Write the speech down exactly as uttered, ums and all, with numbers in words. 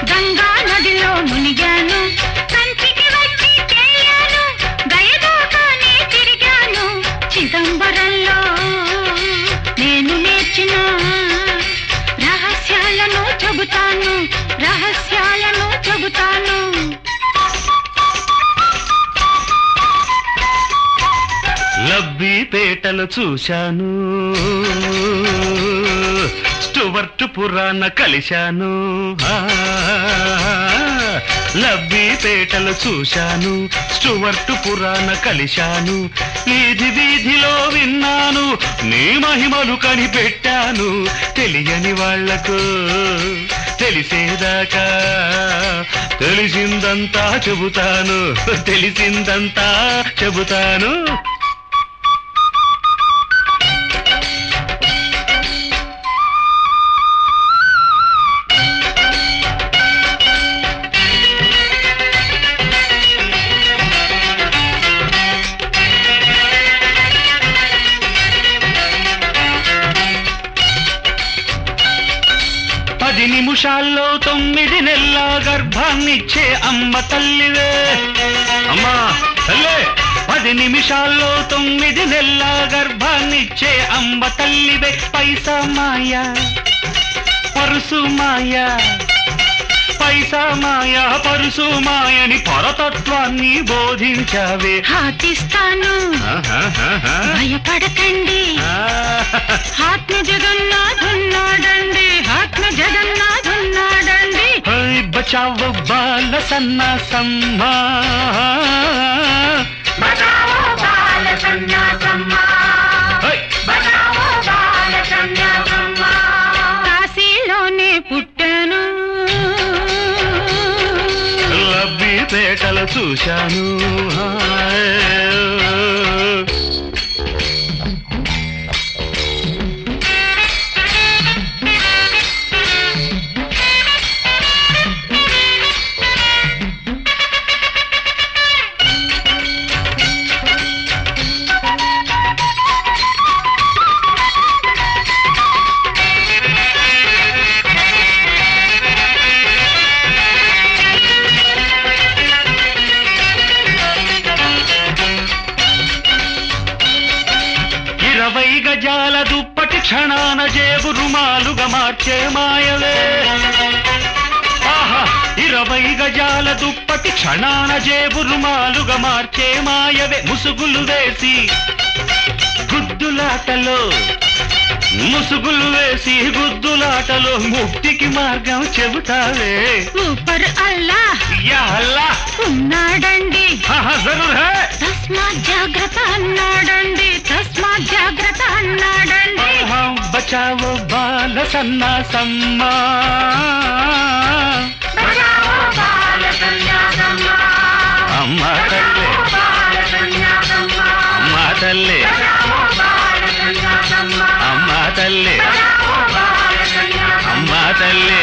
గంగా నదిలో మునిగాను కంచికి వచ్చి తేయాను గయదాకానే తిరిగాను చిదంబరంలో నేను నేర్చిన రహస్యాలను చెబుతాను రహస్యాలను చెబుతాను లబ్బిపేటలు చూశాను స్టువర్ట్ పురాణ కలిశాను లబ్బిపేటలు చూశాను స్టువర్ట్ పురాణ కలిశాను వీధి వీధిలో విన్నాను నీ మహిమలు కనిపెట్టాను తెలియని వాళ్లకు తెలిసేదాకా తెలిసిందంతా చెబుతాను తెలిసిందంతా చెబుతాను పది నిమిషాల్లో తొమ్మిది నెలల గర్భాన్నిచ్చే అమ్మ తల్లివే అమ్మా తల్లే పది నిమిషాల్లో తొమ్మిది నెలల గర్భాన్నిచ్చే అమ్మ తల్లివే పైసా మాయా పరుసు మాయా పైసా మాయా పరుసు మాయని పరతత్వాన్ని బోధించావే హాతిస్తాను భయపడకండి ఆత్మ జగన్నాథున్నాడండి ఆత్మ జగన్నాథున్నాడండి బచావో బాల సన్నా సమ్మా బచావో బాల సన్నా సమ్మా బచావో బాల సన్నా సమ్మా కాశీలోనే పుట్టాను లబ్బిపేటలు చూశాను ఇరవై గజాల దుప్పటి క్షణాన జేబు రుమాలుగా మార్చే మాయవే ఆహా ఇరవై గజాల దుప్పటి క్షణాన జేబు రుమాలుగా మార్చే మాయవే ముసుగులు వేసి గుద్దులాటలో ముసుగులు వేసి గుద్దులాటలో ముక్తికి మార్గం చెబుతావే ఊపర్ అల్లా యా అల్లా ఉన్నాడండి జరూర్ హై తస్మాత్ జాగ్రత్త అన్నాడండి తస్మాత్ జాగ్రత్త అన్నాడండి బచావో బాల సన్నా సమ్మా అమ్మ తల్లి అమ్మ తల్లి అమ్మ తల్లి అమ్మ తల్లి